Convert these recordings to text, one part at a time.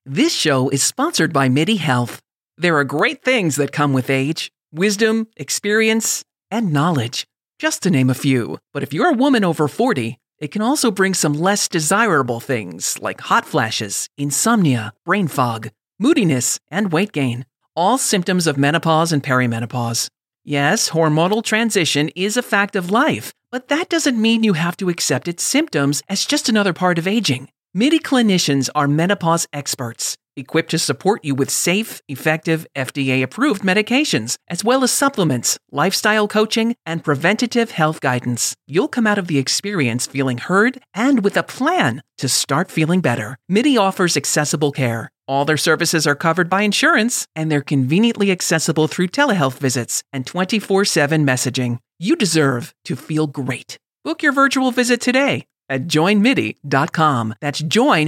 This show is sponsored by MIDI Health. There are great things that come with age: wisdom, experience, and knowledge, just to name a few. But if you're a woman over 40, it can also bring some less desirable things like hot flashes, insomnia, brain fog, moodiness, and weight gain. All symptoms of menopause and perimenopause. Yes, hormonal transition is a fact of life, but that doesn't mean you have to accept its symptoms as just another part of aging. MIDI clinicians are menopause experts, equipped to support you with safe, effective, FDA-approved medications, as well as supplements, lifestyle coaching, and preventative health guidance. You'll come out of the experience feeling heard and with a plan to start feeling better. MIDI offers accessible care. All their services are covered by insurance, and they're conveniently accessible through telehealth visits and 24/7 messaging. You deserve to feel great. Book your virtual visit today at joinmidi.com. That's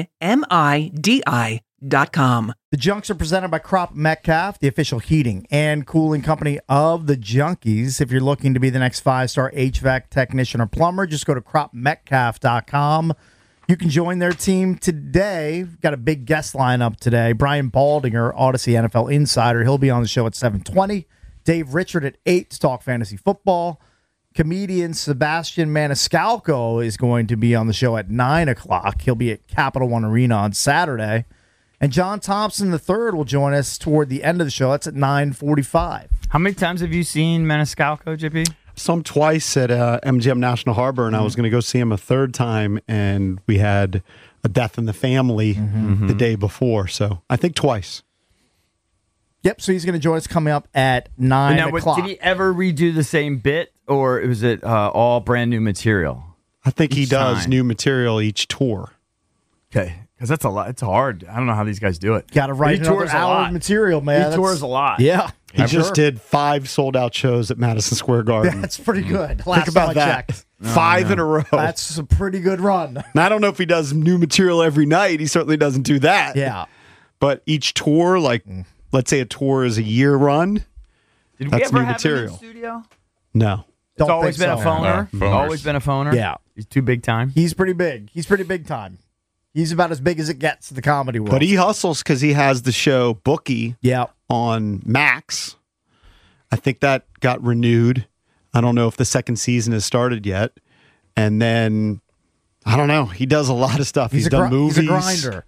joinmidi.com. The Junks are presented by Crop Metcalf, the official heating and cooling company of the Junkies. If you're looking to be the next 5-star HVAC technician or plumber, just go to cropmetcalf.com. You can join their team today. We've got a big guest lineup today. Brian Baldinger, Odyssey NFL Insider. He'll be on the show at 7:20. Dave Richard at 8 to talk fantasy football. Comedian Sebastian Maniscalco is going to be on the show at 9 o'clock. He'll be at Capital One Arena on Saturday. And John Thompson III will join us toward the end of the show. That's at 9:45. How many times have you seen Maniscalco, JP? Saw him twice at MGM National Harbor, and I was going to go see him a third time, and we had a death in the family the day before. So I think twice. Yep, so he's going to join us coming up at 9 now, o'clock. Did he ever redo the same bit, or was it all brand new material? I think he does time. new material each tour. Okay, because that's a lot. It's hard. I don't know how these guys do it. Got to write another hour of material, man. He tours a lot. Yeah. He just did 5 sold-out shows at Madison Square Garden. That's pretty good. Think about that. 5 in a row. That's a pretty good run. Now, I don't know if he does new material every night. He certainly doesn't do that. Yeah. But each tour, like, let's say a tour is a year run, Did we that's ever new have material. him in studio? No. It's always been a phoner. Phoners. Always been a phoner. Yeah. He's too big time. He's pretty big. He's pretty big time. He's about as big as it gets in the comedy world. But he hustles because he has the show Bookie yeah. on Max. I think that got renewed. I don't know if the second season has started yet. And then, I don't know. He does a lot of stuff. He's done movies. He's a grinder.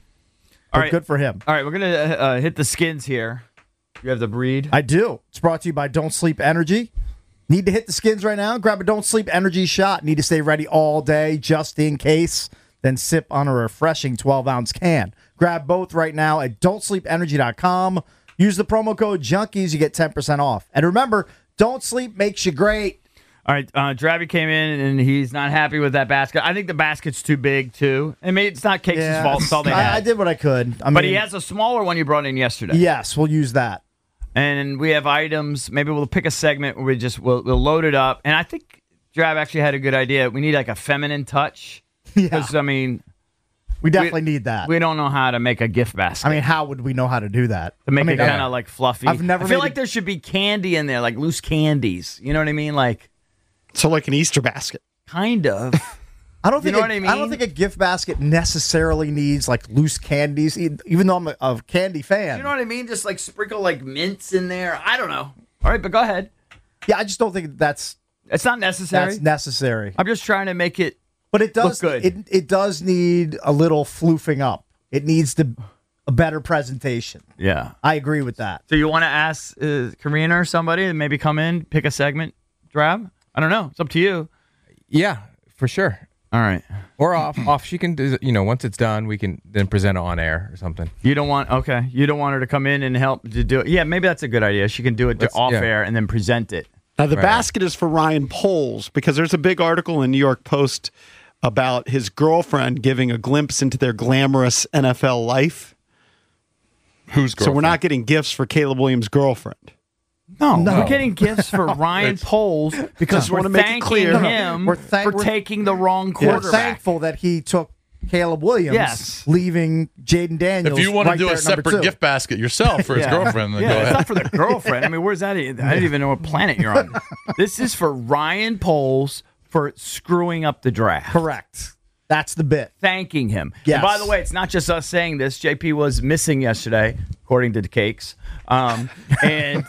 All right. Good for him. All right, we're going to hit the skins here. You have the breed? I do. It's brought to you by Don't Sleep Energy. Need to hit the skins right now? Grab a Don't Sleep Energy shot. Need to stay ready all day just in case. Then sip on a refreshing 12-ounce can. Grab both right now at don'tsleepenergy.com. Use the promo code JUNKIES. You get 10% off. And remember, don't sleep makes you great. All right, Dravy came in, and he's not happy with that basket. I think the basket's too big, too. I mean, it's not Cakes' fault. It's all they had. I did what I could. But he has a smaller one you brought in yesterday. Yes, we'll use that. And we have items. Maybe we'll pick a segment where we'll load it up. And I think Drav actually had a good idea. We need like a feminine touch. Yeah. Because, I mean, we definitely need that. We don't know how to make a gift basket. I mean, how would we know how to do that? To make it kind of like fluffy. I've never I feel like there should be candy in there, like loose candies. You know what I mean? Like, so like an Easter basket. Kind of. I don't think what I mean? I don't think a gift basket necessarily needs like loose candies, even though I'm a candy fan. You know what I mean? Just like sprinkle like mints in there. I don't know. All right, but go ahead. Yeah, I just don't think it's not necessary. That's necessary. I'm just trying to make it. But it does look good. It does need a little floofing up. It needs a better presentation. Yeah, I agree with that. So you want to ask Karina or somebody to maybe come in, pick a segment, Drab? I don't know. It's up to you. Yeah, for sure. All right. Or off. She can do, once it's done, we can then present it on air or something. You don't want her to come in and help to do it. Yeah, maybe that's a good idea. She can do it off air and then present it. Now, the basket is for Ryan Poles because there's a big article in New York Post about his girlfriend giving a glimpse into their glamorous NFL life. Whose girlfriend? So we're not getting gifts for Caleb Williams' girlfriend. No, we're getting gifts for Ryan Poles because we're thanking him for taking the wrong quarterback. We're thankful that he took Caleb Williams, leaving Jaden Daniels. If you want to do a separate gift basket yourself for his girlfriend, then go ahead. It's not for the girlfriend. I mean, where's that? I didn't even know what planet you're on. This is for Ryan Poles for screwing up the draft. Correct. That's the bit. thanking him. Yes. And by the way, it's not just us saying this. JP was missing yesterday, according to the cakes. And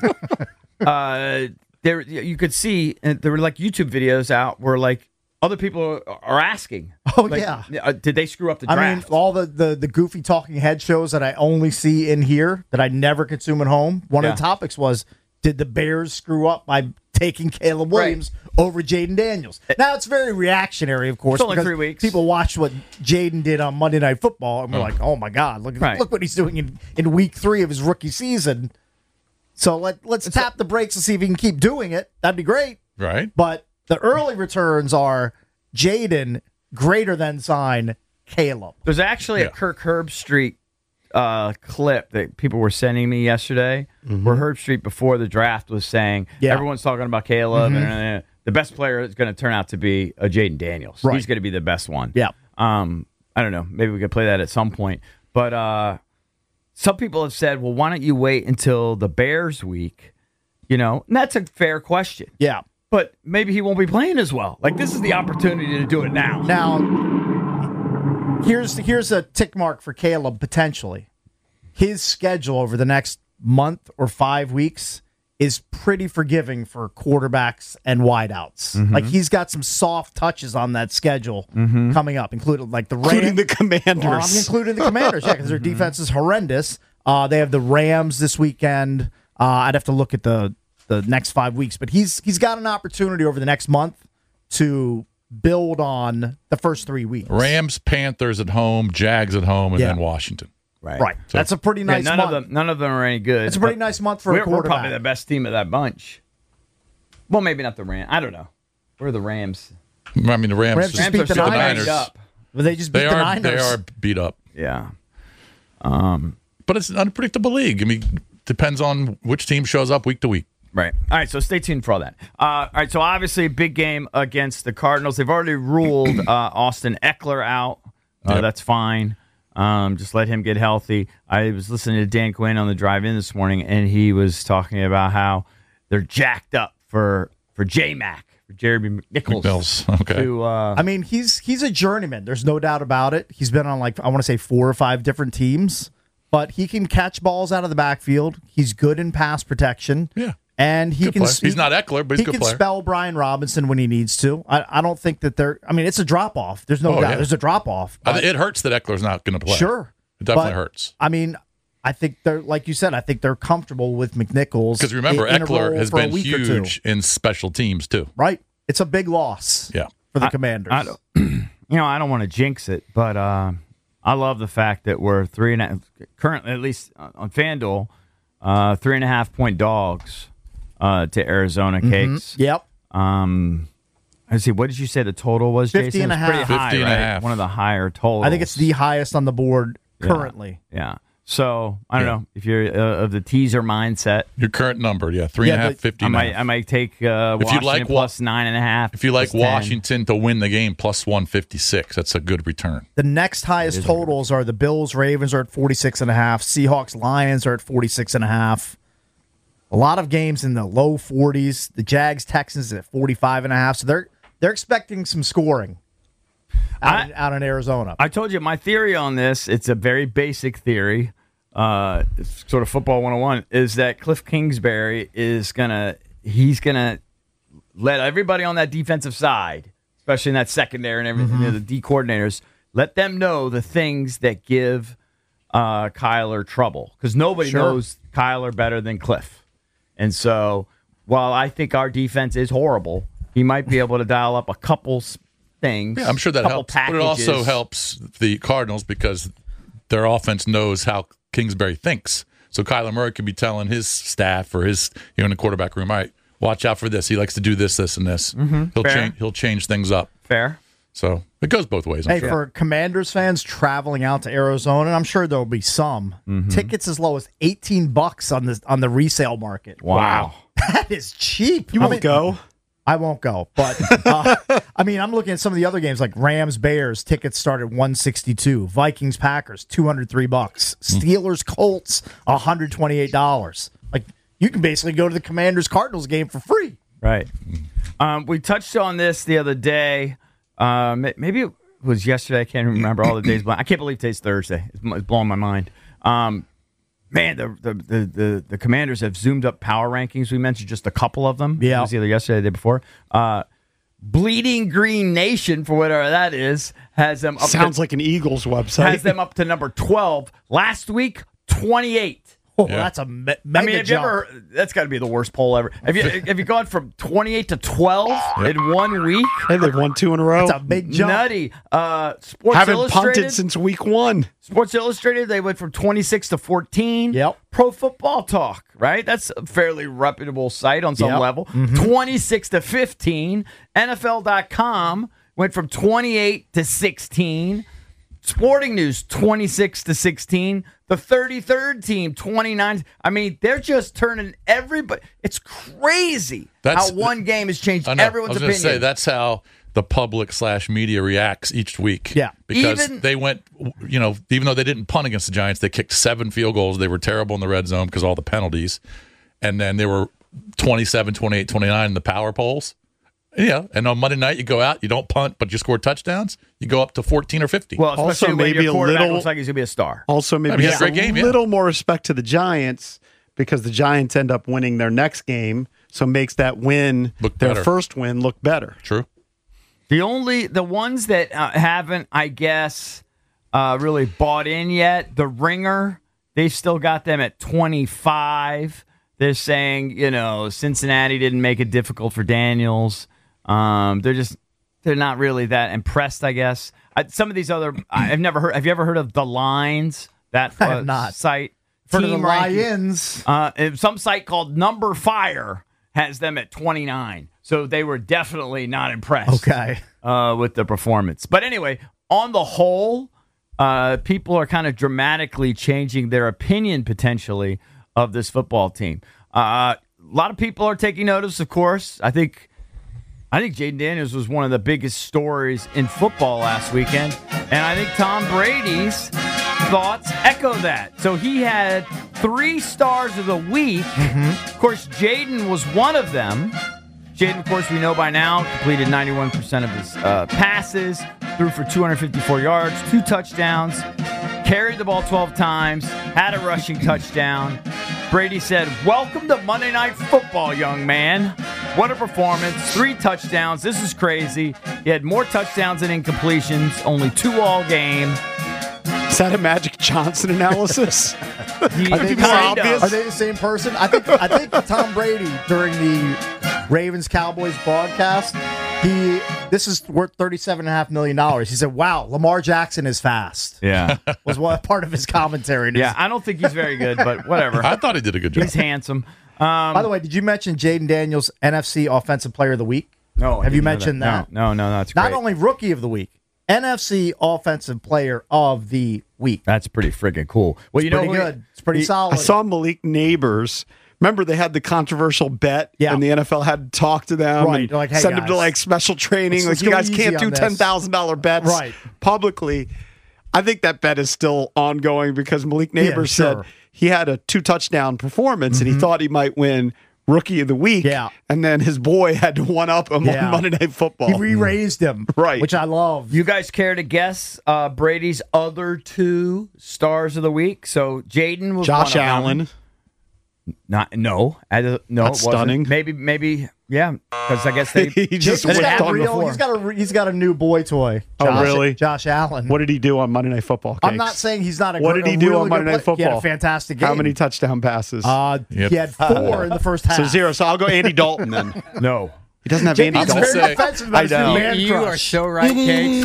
there you could see, and there were like YouTube videos out where like other people are asking. Oh, like, yeah. did they screw up the I draft? mean, all the goofy talking head shows that I only see in here that I never consume at home. One of the topics was, did the Bears screw up by taking Caleb Williams over Jaden Daniels? Now, it's very reactionary, of course. It's only because 3 weeks. People watch what Jaden did on Monday Night Football, and we're like, oh, my God, look what he's doing in week 3 of his rookie season. So let's tap the brakes and see if he can keep doing it. That'd be great. Right. But the early returns are Jaden greater than sign Caleb. There's actually a Kirk Herbstreit clip that people were sending me yesterday where Herbstreit before the draft was saying everyone's talking about Caleb and the best player is going to turn out to be Jaden Daniels. Right. He's going to be the best one. Yeah. I don't know. Maybe we could play that at some point. But some people have said, well, why don't you wait until the Bears week? You know, and that's a fair question. Yeah. But maybe he won't be playing as well. Like, this is the opportunity to do it now. Now, here's a tick mark for Caleb, potentially. His schedule over the next month or 5 weeks is pretty forgiving for quarterbacks and wideouts. Like, he's got some soft touches on that schedule coming up, including like the Rams. Including the Commanders. Well, I'm including the Commanders, because their defense is horrendous. They have the Rams this weekend. I'd have to look at the next 5 weeks, but he's got an opportunity over the next month to build on the first 3 weeks. Rams, Panthers at home, Jags at home, and then Washington. Right. That's a pretty nice month. None of them are any good. It's a pretty nice month for a quarterback. We're probably the best team of that bunch. Well, maybe not the Rams. I don't know. We're the Rams. I mean, the Rams just beat the still Niners. banged up. But they just beat the Niners. They are beat up. Yeah. But it's an unpredictable league. I mean, depends on which team shows up week to week. Right. All right, so stay tuned for all that. All right, so obviously a big game against the Cardinals. They've already ruled Austin Eckler out. That's fine. Just let him get healthy. I was listening to Dan Quinn on the drive in this morning, and he was talking about how they're jacked up for J-Mac, for Jeremy Nichols. Okay. I mean, he's a journeyman. There's no doubt about it. He's been on, like, I want to say 4 or 5 different teams, but he can catch balls out of the backfield. He's good in pass protection. Yeah. And he can. He's not Eckler, but he's a good player. He can spell Brian Robinson when he needs to. I don't think that they're. I mean, it's a drop off. There's no doubt. Yeah. There's a drop off. It hurts that Eckler's not going to play. Sure, it definitely hurts. I mean, I think they're, like you said, I think they're comfortable with McNichols. Because remember, in a Eckler role has for a been week or huge in special teams too. Right, it's a big loss. Yeah. For the Commanders. I don't want to jinx it, but I love the fact that we're 3.5 currently, at least on FanDuel, 3.5 point dogs. To Arizona Cakes. Yep. Let's see. What did you say the total was, 50 Jason? and a It's pretty half. high, 50 and a right? half. One of the higher totals. I think it's the highest on the board currently. Yeah. So I don't know if you're of the teaser mindset. Your current number, 3.5, 50. I might take Washington like plus 9.5. If you like plus 10. Washington to win the game, plus 156, that's a good return. The next highest totals are the Bills, Ravens are at 46.5. Seahawks, Lions are at 46.5. A lot of games in the low 40s. The Jags, Texans at 45.5. So they're expecting some scoring out in Arizona. I told you my theory on this. It's a very basic theory. It's sort of football 101 is that Cliff Kingsbury he's gonna let everybody on that defensive side, especially in that secondary and everything, the D coordinators, let them know the things that give Kyler trouble, because nobody knows Kyler better than Cliff. And so, while I think our defense is horrible, he might be able to dial up a couple things. Yeah, I'm sure that helps. Packages. But it also helps the Cardinals because their offense knows how Kingsbury thinks. So Kyler Murray can be telling his staff or his, in the quarterback room, all right, watch out for this. He likes to do this, this, and this. He'll change things up. Fair. So it goes both ways. I'm sure. For Commanders fans traveling out to Arizona, and I'm sure there'll be some tickets as low as $18 on the resale market. Wow. That is cheap. You won't go? I won't go, but I mean, I'm looking at some of the other games like Rams Bears. Tickets start at $162. Vikings Packers $203. Steelers Colts $128. Like, you can basically go to the Commanders Cardinals game for free. Right. We touched on this the other day. Maybe was yesterday. I can't remember all the days. I can't believe today's Thursday. It's blowing my mind. Man, the Commanders have zoomed up power rankings. We mentioned just a couple of them. Yeah. It was either yesterday or the day before. Bleeding Green Nation, for whatever that is, has them up Sounds like an Eagles website. has them up to number 12. Last week, 28. Oh, Yeah. That's a mega I mean, have you jump. ever? That's got to be the worst poll ever. Have you gone from 28 to 12 in 1 week? Hey, they've won 2 in a row. It's a big jump. Nutty. Sports Haven't Illustrated. punted since week 1. Sports Illustrated, they went from 26 to 14. Yep. Pro Football Talk, right? That's a fairly reputable site on some Yep. level. 26 to 15. NFL.com went from 28 to 16. Sporting News, 26 to 16. The 33rd team, 29. I mean, they're just turning everybody. It's crazy how one game has changed I know. everyone's I was going to opinion. say that's how the public / media reacts each week. Yeah. Because Even- they went, even though they didn't punt against the Giants, they kicked 7 field goals. They were terrible in the red zone because of all the penalties. And then they were 27, 28, 29 in the power polls. Yeah. And on Monday night, you go out, you don't punt, but you score touchdowns. You go up to 14 or 50. Well, especially Also, when maybe your a quarterback little- looks like he's going to be a star. Also, maybe he had a just great game, yeah. little more respect to the Giants because the Giants end up winning their next game, so makes that win, Look their better. first win, look better. True. The ones that haven't, I guess, really bought in yet, the Ringer, they've still got them at 25. They're saying, Cincinnati didn't make it difficult for Daniels. They're not really that impressed, I guess. Some of these other, I've never heard. Have you ever heard of The Lines? That I have not. site. For the Team ranking. Lions. Some site called Number Fire has them at 29. So they were definitely not impressed. Okay. With the performance. But anyway, on the whole, people are kind of dramatically changing their opinion potentially of this football team. A lot of people are taking notice, of course. I think Jaden Daniels was one of the biggest stories in football last weekend. And I think Tom Brady's thoughts echo that. So he had 3 stars of the week. Of course, Jaden was one of them. Jaden, of course, we know by now, completed 91% of his passes, threw for 254 yards, 2 touchdowns, carried the ball 12 times, had a rushing touchdown. Brady said, "Welcome to Monday Night Football, young man. What a performance. 3 touchdowns. This is crazy. He had more touchdowns than incompletions, only 2 all game." Is that a Magic Johnson analysis? Are they, Kind of. are they the same person? I think Tom Brady during the Ravens Cowboys broadcast, this is worth $37.5 million. He said, "Wow, Lamar Jackson is fast." Yeah. Was what part of his commentary. And Yeah, I don't think he's very good, but whatever. I thought he did a good job. He's handsome. By the way, did you mention Jaden Daniels NFC Offensive Player of the Week? No, I Have you didn't know mentioned that? No, that's great. Not only Rookie of the Week, NFC Offensive Player of the Week. That's pretty freaking cool. Well, It's pretty good. It's pretty solid. I saw Malik Neighbors. Remember, they had the controversial bet, Yeah. and the NFL had to talk to them Right. and They're like, "Hey, send them to guys, like special training. let's Like, you go guys can't easy do on this." $10,000 bets Right. publicly. I think that bet is still ongoing because Malik Neighbors sure. said he had a 2 touchdown performance and he thought he might win Rookie of the Week. Yeah. And then his boy had to one-up him Yeah. on Monday Night Football. He re-raised him, Right. which I love. You guys care to guess Brady's other 2 stars of the week? So Jaden was Josh one of them. Allen. No, no, That's it wasn't. stunning. Maybe, yeah, because I guess they He just He's It got, happened a before. he's got a new boy toy. Oh, Josh, really? Josh Allen. What did he do on Monday Night Football? I'm Cakes? not saying he's not a What great, did he a do really on Monday good Night player. He had Football? a fantastic game. How many touchdown passes? He had 4 in the first half. So 0. So I'll go Andy Dalton then. no. He doesn't have Andy He's gonna Dalton. very say- defensive about his I know. new man You are crush. so right, Kate.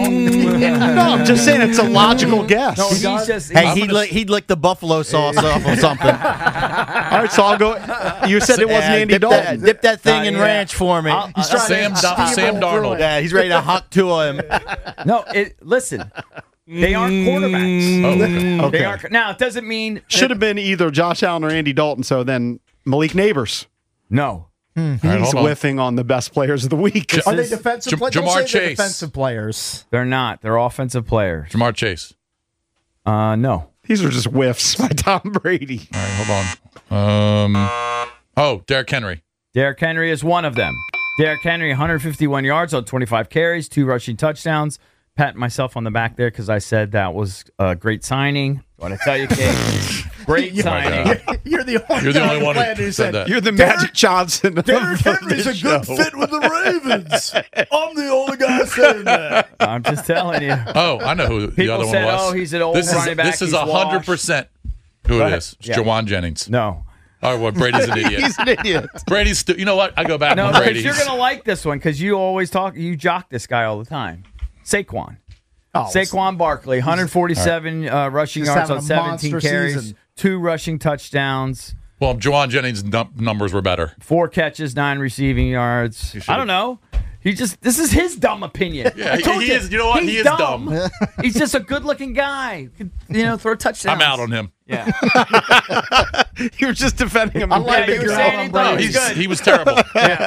No, I'm just saying it's a logical guess. No, He he's does? just. Hey, he's- he'd lick the buffalo sauce off or something. All right, so I'll go. You said it wasn't Andy dip Dalton. Dip that thing in yeah. ranch for me. He's trying Sam to Darnold. steamroll through it. Yeah, he's ready to huck to him. no, listen. They aren't quarterbacks. Oh, okay. They aren't. Now it doesn't mean Should have been either Josh Allen or Andy Dalton. So then Malik Neighbors. no. All right, He's hold on. whiffing on the best players of the week. Are they defensive players? Jamar Don't say they're Chase. defensive players. They're not. They're offensive players. Jamar Chase. No. These are just whiffs by Tom Brady. All right, hold on. Derrick Henry. Derrick Henry is one of them. Derrick Henry, 151 yards on 25 carries, 2 rushing touchdowns. pat myself on the back there because I said that was a great signing. Want to tell you, Kate? Great signing. You're the only one player who said that. You're the Magic Johnson. Derrick Henry's a good fit with the Ravens. I'm the only guy saying that. I'm just telling you. Oh, I know who the People other said, one was. "Oh, he's an old running back. This is he's 100% who Go it ahead. is. It's Yeah. Jawan Jennings. No. Oh, well, Brady's an idiot. He's an idiot. Brady's you know what? I go back No, on because Brady. you're going to like this one because you always you jock this guy all the time. Saquon. Oh, Saquon Barkley, 147 rushing Just yards on having a 17 monster carries, season. 2 rushing touchdowns, Well, Jawan Jennings' numbers were better. 4 catches, 9 receiving yards. I don't know. This is his dumb opinion. Yeah, I told he is. You know what? He's He is dumb. He's just a good-looking guy. Could, throw touchdowns. I'm out on him. Yeah. You were just defending him. I like Yeah, you were you're saying out he on thought No, Brady. he's good. he was terrible.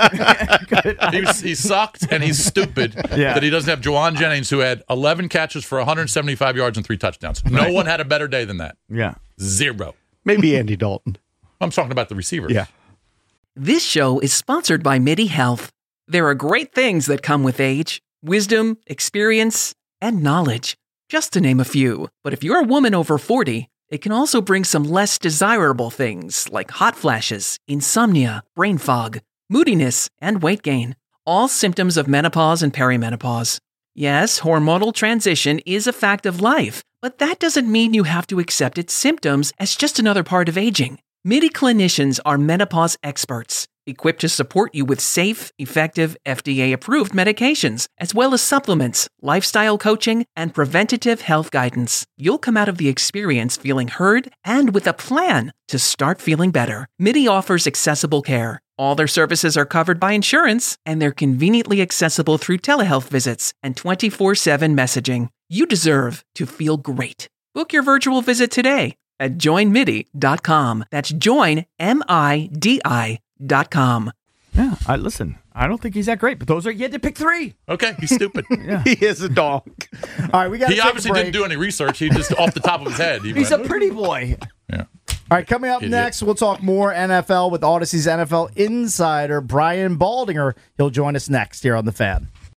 Good. He sucked, and he's stupid Yeah. that he doesn't have Jawan Jennings, who had 11 catches for 175 yards and 3 touchdowns. No one had a better day than that. Yeah. 0. Maybe Andy Dalton. I'm talking about the receivers. Yeah. This show is sponsored by MIDI Health. There are great things that come with age: wisdom, experience, and knowledge, just to name a few. But if you're a woman over 40, it can also bring some less desirable things like hot flashes, insomnia, brain fog, moodiness, and weight gain, all symptoms of menopause and perimenopause. Yes, hormonal transition is a fact of life, but that doesn't mean you have to accept its symptoms as just another part of aging. MIDI clinicians are menopause experts, equipped to support you with safe, effective, FDA-approved medications, as well as supplements, lifestyle coaching, and preventative health guidance. You'll come out of the experience feeling heard and with a plan to start feeling better. MIDI offers accessible care. All their services are covered by insurance, and they're conveniently accessible through telehealth visits and 24/7 messaging. You deserve to feel great. Book your virtual visit today at joinmidi.com. That's joinmidi.com. Yeah. Listen, I don't think he's that great, but those are, you had to pick 3. Okay, he's stupid. He is a dog. All right, we got. He obviously didn't do any research. He just off the top of his head. He's a pretty boy. Yeah. All right, coming up Idiot. next, we'll talk more NFL with Odyssey's NFL insider Brian Baldinger. He'll join us next here on The Fan.